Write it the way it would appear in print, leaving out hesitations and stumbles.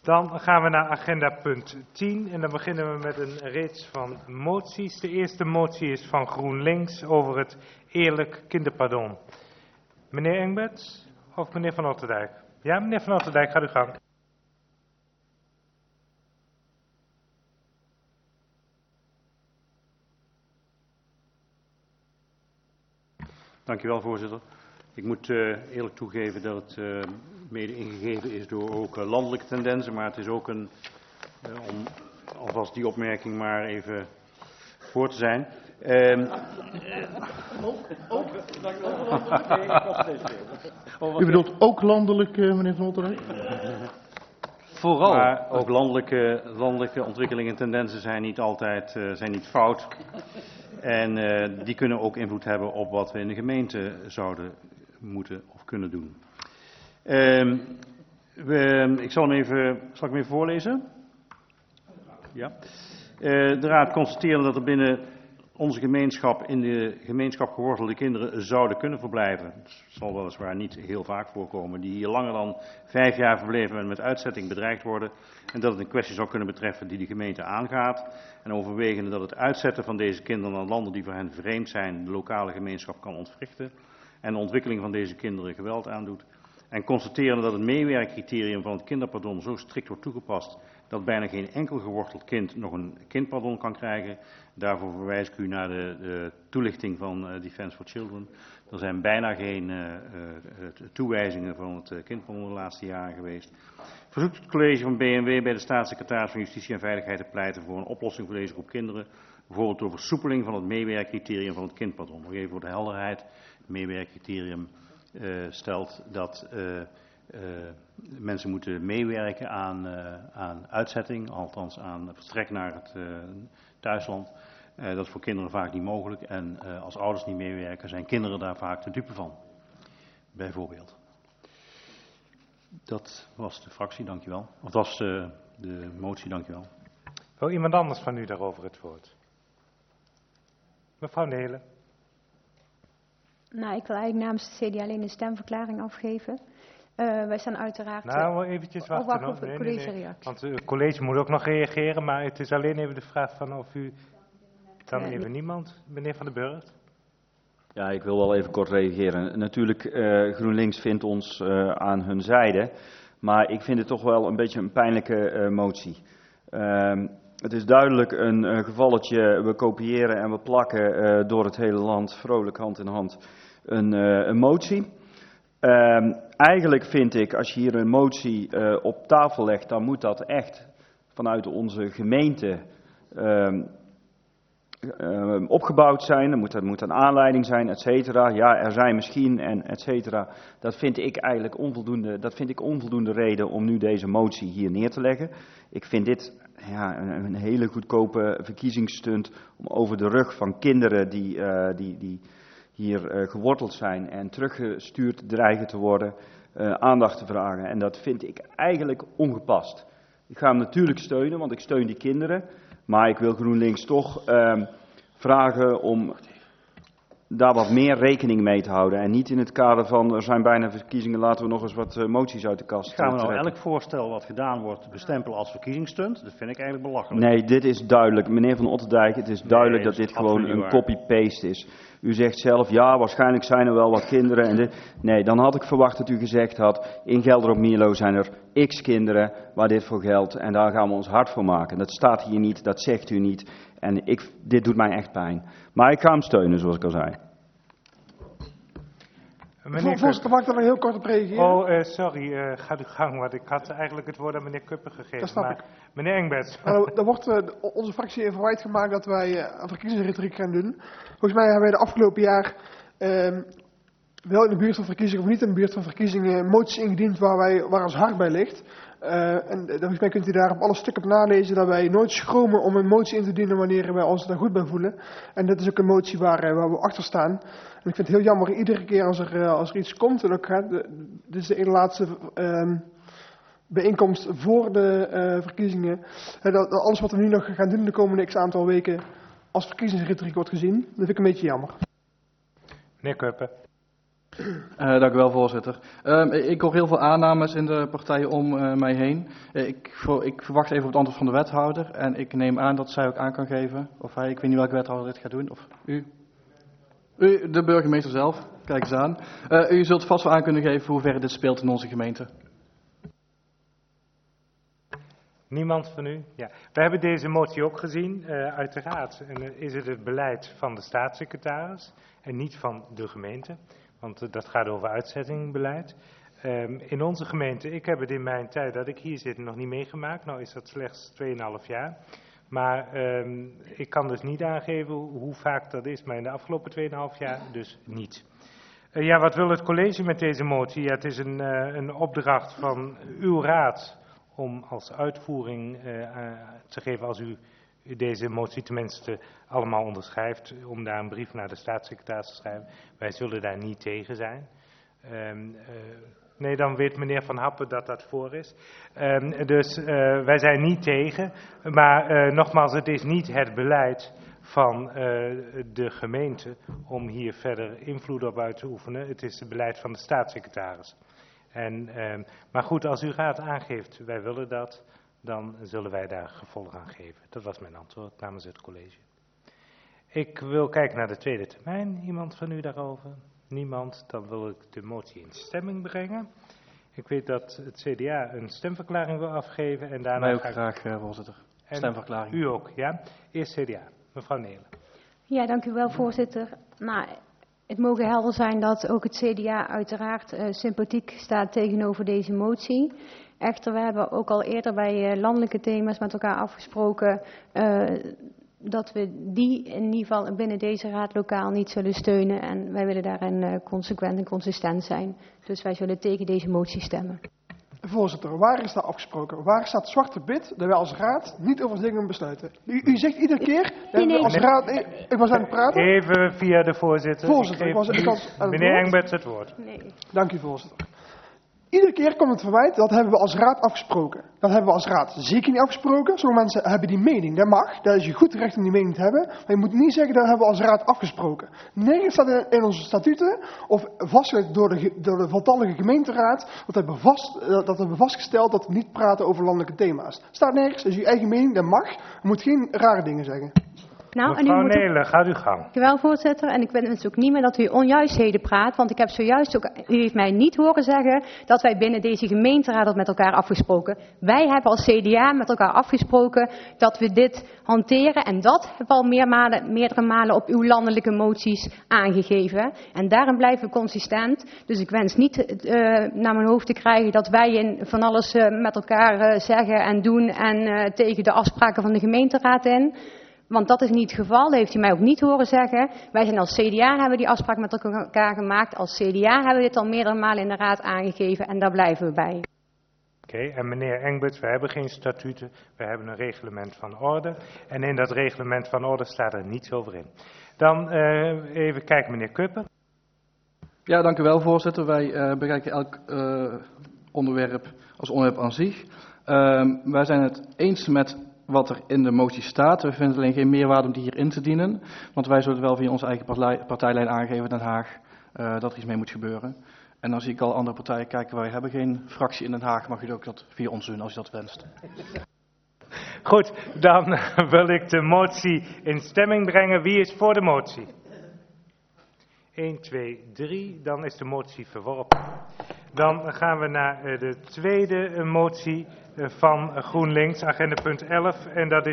Dan gaan we naar agenda punt 10 en dan beginnen we met een reeks van moties. De eerste motie is van GroenLinks over het eerlijk kinderpardon. Meneer Engberts of meneer Van Otterdijk? Ja, meneer Van Otterdijk, gaat uw gang. Dank u wel, voorzitter. Ik moet eerlijk toegeven dat het mede ingegeven is door ook landelijke tendensen, maar het is ook om alvast die opmerking maar even voor te zijn. U bedoelt ook landelijk, meneer Van Otterdijk? Vooral. Maar ook landelijke ontwikkelingen en tendensen zijn niet altijd niet fout. En die kunnen ook invloed hebben op wat we in de gemeente zouden moeten of kunnen doen. Zal ik hem even voorlezen? Ja. De Raad constateerde dat er binnen onze gemeenschap in de gemeenschap gewortelde kinderen zouden kunnen verblijven. Het zal weliswaar niet heel vaak voorkomen, die hier langer dan 5 jaar verbleven en met uitzetting bedreigd worden. En dat het een kwestie zou kunnen betreffen die de gemeente aangaat. En overwegende dat het uitzetten van deze kinderen naar landen die voor hen vreemd zijn, de lokale gemeenschap kan ontwrichten. En de ontwikkeling van deze kinderen geweld aandoet. En constateren dat het meewerkcriterium van het kinderpardon zo strikt wordt toegepast dat bijna geen enkel geworteld kind nog een kindpardon kan krijgen. Daarvoor verwijs ik u naar de toelichting van Defence for Children. Er zijn bijna geen toewijzingen van het kindpardon de laatste jaren geweest. Verzoekt het college van BNW bij de staatssecretaris van Justitie en Veiligheid te pleiten voor een oplossing voor deze groep kinderen. Bijvoorbeeld door versoepeling van het meewerkcriterium van het kindpardon. Nog even voor de helderheid. Het meewerkcriterium stelt dat mensen moeten meewerken aan uitzetting, althans aan vertrek naar het thuisland. Dat is voor kinderen vaak niet mogelijk en als ouders niet meewerken zijn kinderen daar vaak de dupe van, bijvoorbeeld. Dat was de fractie, dankjewel. Of dat was de motie, dankjewel. Wil iemand anders van u daarover het woord? Mevrouw Nelen. Nou, ik wil eigenlijk namens de CD alleen een stemverklaring afgeven. Wij staan uiteraard... Nou, eventjes wachten. Wacht op de collegereactie. Want het college moet ook nog reageren, maar het is alleen even de vraag van of u... Dan even niemand. Meneer Van den Burgt. Ja, ik wil wel even kort reageren. Natuurlijk, GroenLinks vindt ons aan hun zijde, maar ik vind het toch wel een beetje een pijnlijke motie. Het is duidelijk een gevalletje, we kopiëren en we plakken door het hele land, vrolijk hand in hand, een motie. Eigenlijk vind ik, als je hier een motie op tafel legt, dan moet dat echt vanuit onze gemeente opgebouwd zijn. Er moet een aanleiding zijn, et cetera. Ja, er zijn misschien en et cetera. Dat vind ik eigenlijk onvoldoende reden om nu deze motie hier neer te leggen. Ik vind dit een hele goedkope verkiezingsstunt om over de rug van kinderen die hier geworteld zijn en teruggestuurd dreigen te worden, aandacht te vragen. En dat vind ik eigenlijk ongepast. Ik ga hem natuurlijk steunen, want ik steun die kinderen. Maar ik wil GroenLinks toch vragen om daar wat meer rekening mee te houden. En niet in het kader van, er zijn bijna verkiezingen, laten we nog eens wat moties uit de kast Gaan we nou trekken. elk voorstel wat gedaan wordt bestempelen als verkiezingsstunt? Dat vind ik eigenlijk belachelijk. Nee, dit is duidelijk. Meneer Van Otterdijk, het is duidelijk dat dit gewoon een copy-paste is. U zegt zelf, ja, waarschijnlijk zijn er wel wat kinderen. En dit. Nee, dan had ik verwacht dat u gezegd had, in Gelderop-Mierlo zijn er x kinderen waar dit voor geldt. En daar gaan we ons hard voor maken. Dat staat hier niet, dat zegt u niet. En dit doet mij echt pijn. Maar ik ga hem steunen, zoals ik al zei. Voorzitter, mag ik daar nog heel kort op reageren? Oh, sorry, ga uw gang, want ik had eigenlijk het woord aan meneer Kuppen gegeven. Dat snap maar, ik. Meneer Engberts. Er wordt onze fractie een verwijt gemaakt dat wij een verkiezingsretoriek gaan doen. Volgens mij hebben wij de afgelopen jaar wel in de buurt van verkiezingen of niet in de buurt van verkiezingen moties ingediend waar ons hart bij ligt. En volgens mij kunt u daar op alle stukken op nalezen dat wij nooit schromen om een motie in te dienen wanneer wij ons daar goed bij voelen. En dat is ook een motie waar we achter staan. En ik vind het heel jammer, iedere keer als er iets komt, en ook dit is de ene laatste bijeenkomst voor de verkiezingen, dat alles wat we nu nog gaan doen de komende x aantal weken als verkiezingsretoriek wordt gezien. Dat vind ik een beetje jammer. Meneer Kuppen. Dank u wel, voorzitter. Ik hoor heel veel aannames in de partijen om mij heen. Ik verwacht even op het antwoord van de wethouder en ik neem aan dat zij ook aan kan geven, of hij, ik weet niet welke wethouder dit gaat doen, of u. U, de burgemeester zelf, kijk eens aan. U zult vast wel aan kunnen geven hoe ver dit speelt in onze gemeente. Niemand van u? Ja. We hebben deze motie ook gezien. Uiteraard is het beleid van de staatssecretaris en niet van de gemeente. Want dat gaat over uitzettingbeleid. In onze gemeente, ik heb het in mijn tijd dat ik hier zit nog niet meegemaakt. Nou is dat slechts 2,5 jaar. Maar ik kan dus niet aangeven hoe vaak dat is. Maar in de afgelopen 2,5 jaar dus niet. Ja, wat wil het college met deze motie? Ja, het is een opdracht van uw raad om als uitvoering te geven, als u deze motie tenminste allemaal onderschrijft, om daar een brief naar de staatssecretaris te schrijven. Wij zullen daar niet tegen zijn. Nee, dan weet meneer Van Happen dat dat voor is. Dus wij zijn niet tegen, maar nogmaals, het is niet het beleid van de gemeente om hier verder invloed op uit te oefenen. Het is het beleid van de staatssecretaris. Maar goed, als uw raad aangeeft, wij willen dat, dan zullen wij daar gevolg aan geven. Dat was mijn antwoord namens het college. Ik wil kijken naar de tweede termijn. Iemand van u daarover? Niemand? Dan wil ik de motie in stemming brengen. Ik weet dat het CDA een stemverklaring wil afgeven. En daarna wij ook graag, voorzitter. Stemverklaring. U ook, ja? Eerst CDA. Mevrouw Nelen. Ja, dank u wel, voorzitter. Nou, het mogen helder zijn dat ook het CDA uiteraard sympathiek staat tegenover deze motie. Echter, we hebben ook al eerder bij landelijke thema's met elkaar afgesproken dat we die in ieder geval binnen deze raad lokaal niet zullen steunen. En wij willen daarin consequent en consistent zijn. Dus wij zullen tegen deze motie stemmen. Voorzitter, waar is dat afgesproken? Waar staat zwart op wit dat wij als raad niet over dingen besluiten? U zegt iedere keer dat we als raad... Ik was aan het praten. Even via de voorzitter. Voorzitter, meneer Engberts het woord. Nee. Dank u, voorzitter. Iedere keer komt het verwijt, dat hebben we als raad afgesproken. Dat hebben we als raad zeker niet afgesproken. Sommige mensen hebben die mening, dat mag. Dat is je goed recht om die mening te hebben. Maar je moet niet zeggen, dat hebben we als raad afgesproken. Nergens staat in onze statuten, of vastgelegd door de voltallige gemeenteraad, dat hebben we vastgesteld dat we niet praten over landelijke thema's. Staat nergens, dat is je eigen mening, dat mag. Je moet geen rare dingen zeggen. Nou, mevrouw Nelen, gaat u gang. Dank u wel, voorzitter. En ik ben het ook niet meer dat u onjuistheden praat, want ik heb zojuist ook, u heeft mij niet horen zeggen dat wij binnen deze gemeenteraad dat met elkaar afgesproken. Wij hebben als CDA met elkaar afgesproken dat we dit hanteren en dat hebben we al meerdere malen op uw landelijke moties aangegeven. En daarin blijven we consistent. Dus ik wens niet naar mijn hoofd te krijgen dat wij in van alles met elkaar zeggen en doen en tegen de afspraken van de gemeenteraad in. Want dat is niet het geval, dat heeft u mij ook niet horen zeggen. Wij zijn als CDA, hebben die afspraak met elkaar gemaakt. Als CDA hebben we dit al meerdere malen in de raad aangegeven en daar blijven we bij. Oké, en meneer Engberts, we hebben geen statuten, we hebben een reglement van orde. En in dat reglement van orde staat er niets over in. Dan even kijken, meneer Kuppen. Ja, dank u wel, voorzitter. Wij bekijken elk onderwerp als onderwerp aan zich. Wij zijn het eens met wat er in de motie staat. We vinden alleen geen meerwaarde om die hier in te dienen. Want wij zullen wel via onze eigen partijlijn aangeven in Den Haag dat er iets mee moet gebeuren. En dan zie ik al andere partijen kijken, wij hebben geen fractie in Den Haag. Mag u ook dat via ons doen als u dat wenst. Goed, dan wil ik de motie in stemming brengen. Wie is voor de motie? 1, 2, 3. Dan is de motie verworpen. Dan gaan we naar de tweede motie van GroenLinks, agenda punt 11. En dat is